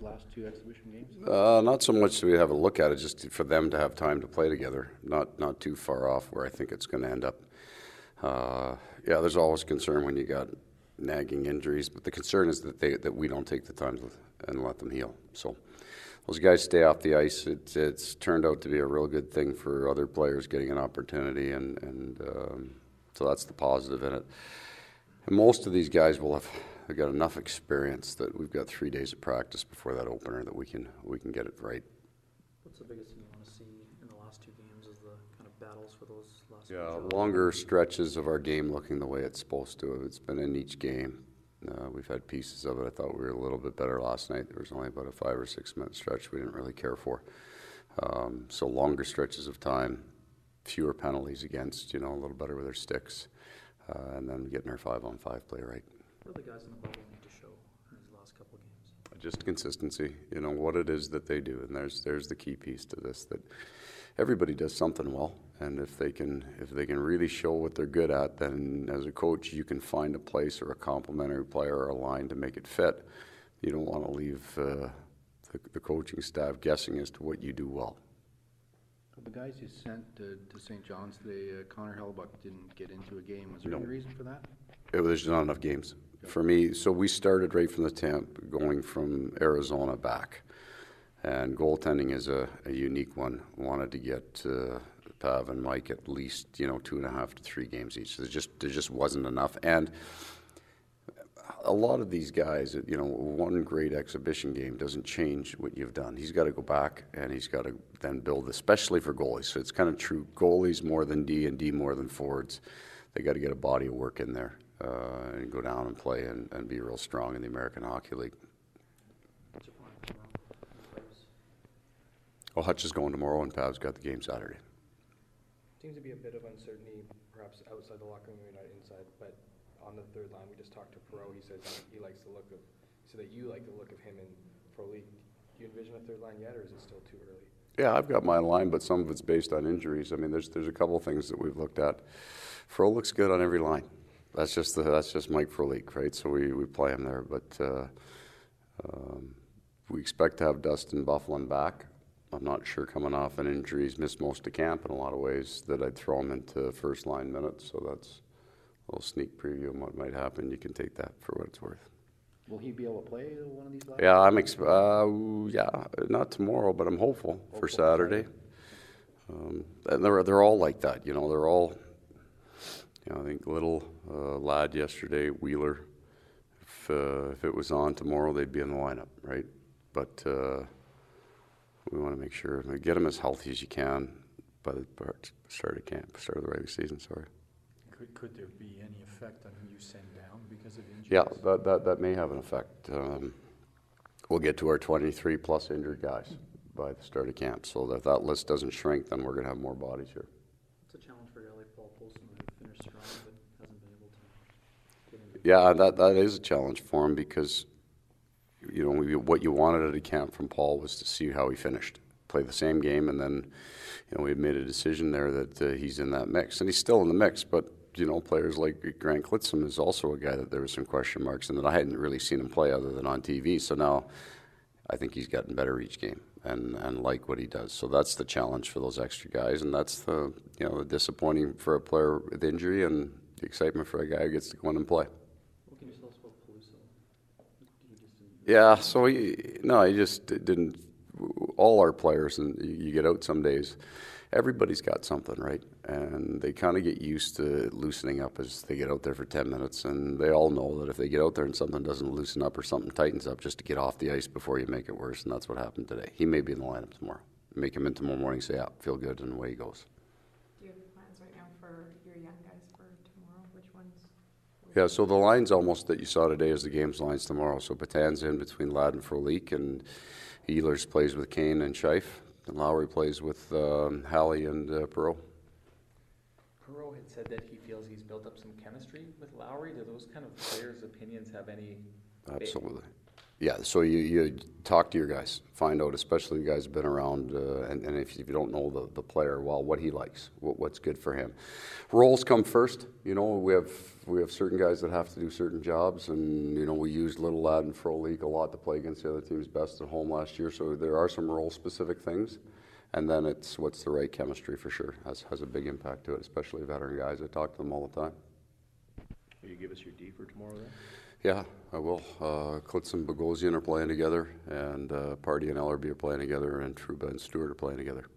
last two exhibition games? Not so much that we have a look at it, just for them to have time to play together. Not too far off where I think it's going to end up. Yeah, there's always concern when you got nagging injuries, but the concern is that we don't take the time and let them heal. So those guys stay off the ice. It's turned out to be a real good thing for other players getting an opportunity, and so that's the positive in it. And most of these guys will have got enough experience that we've got 3 days of practice before that opener that we can get it right. What's the biggest thing you want to see in the last two games is the kind of battles for those last Longer stretches of our game looking the way it's supposed to. It's been in each game. We've had pieces of it. I thought we were a little bit better last night. There was only about a 5 or 6 minute stretch we didn't really care for. So longer stretches of time, fewer penalties against, a little better with our sticks, and then getting our 5-on-5 play right. What do the guys in the bubble need to show in these last couple of games? Just consistency, what it is that they do, and there's the key piece to this, that everybody does something well, and if they can really show what they're good at, then as a coach you can find a place or a complementary player or a line to make it fit. You don't want to leave the coaching staff guessing as to what you do well. The guys you sent to St. John's today, Connor Hellbuck didn't get into a game. Was there any reason for that? There's not enough games for me. So we started right from the temp, going from Arizona back. And goaltending is a unique one. Wanted to get Pav and Mike at least 2.5 to 3 games each. So there just wasn't enough. And a lot of these guys, one great exhibition game doesn't change what you've done. He's got to go back and he's got to then build, especially for goalies. So it's kind of true. Goalies more than D and D more than forwards. They got to get a body of work in there and go down and play and be real strong in the American Hockey League. Hutch is going tomorrow and Pav's got the game Saturday. Seems to be a bit of uncertainty, perhaps outside the locker room, maybe not inside, but on the third line, we just talked to Perreault. He says he likes the look of, so that you like the look of him in Pro League. Do you envision a third line yet, or is it still too early? Yeah, I've got my line, but some of it's based on injuries. I mean, there's a couple of things that we've looked at. Fro looks good on every line. That's just Mike Frolik, right? So we play him there, but we expect to have Dustin Byfuglien back. I'm not sure coming off an injury. He's missed most of camp in a lot of ways that I'd throw him into first line minutes. So that's a little sneak preview of what might happen. You can take that for what it's worth. Will he be able to play one of these last? Yeah, not tomorrow, but I'm hopeful for Saturday. And they're all like that, They're all, I think little lad yesterday, Wheeler. If it was on tomorrow, they'd be in the lineup, right? But we want to make sure get them as healthy as you can by the start of the regular season. Sorry. Could there be any effect on who you send down because of injuries? Yeah, that may have an effect. We'll get to our 23 plus injured guys by the start of camp. So if that list doesn't shrink, then we're going to have more bodies here. It's a challenge for a guy like Paul Poulsen who finished strong but hasn't been able to get into. Yeah, that is a challenge for him because what you wanted at a camp from Paul was to see how he finished, play the same game, and then we made a decision there that he's in that mix, and he's still in the mix. But players like Grant Klitzum is also a guy that there was some question marks and that I hadn't really seen him play other than on TV. So now I think he's gotten better each game and like what he does. So that's the challenge for those extra guys, and that's the the disappointing for a player with injury and the excitement for a guy who gets to go in and play. What can you tell us about Peluso? Yeah, so he just didn't. All our players, and you get out some days, everybody's got something, right? And they kind of get used to loosening up as they get out there for 10 minutes. And they all know that if they get out there and something doesn't loosen up or something tightens up, just to get off the ice before you make it worse. And that's what happened today. He may be in the lineup tomorrow. Make him in tomorrow morning, say, yeah, feel good, and away he goes. Do you have plans right now for your young guys for tomorrow? Which ones? Yeah, so the lines almost that you saw today is the game's lines tomorrow. So Batan's in between Ladd and Frolik, and Ehlers plays with Kane and Scheif, and Lowry plays with Halley and Perreault. Perreault had said that he feels he's built up some chemistry with Lowry. Do those kind of players' opinions have any? Absolutely. Yeah, so you talk to your guys, find out, especially the guys who've been around, and if you don't know the player well, what he likes, what's good for him. Roles come first. You know, we have certain guys that have to do certain jobs, and you know we used Little Lad and Pro League a lot to play against the other team's best at home last year. So there are some role specific things, and then it's what's the right chemistry for sure has a big impact to it, especially veteran guys. I talk to them all the time. Will you give us your D for tomorrow then? Yeah, I will. Klitz and Bogosian are playing together, and Party and Ellerby are playing together, and Trouba and Stewart are playing together.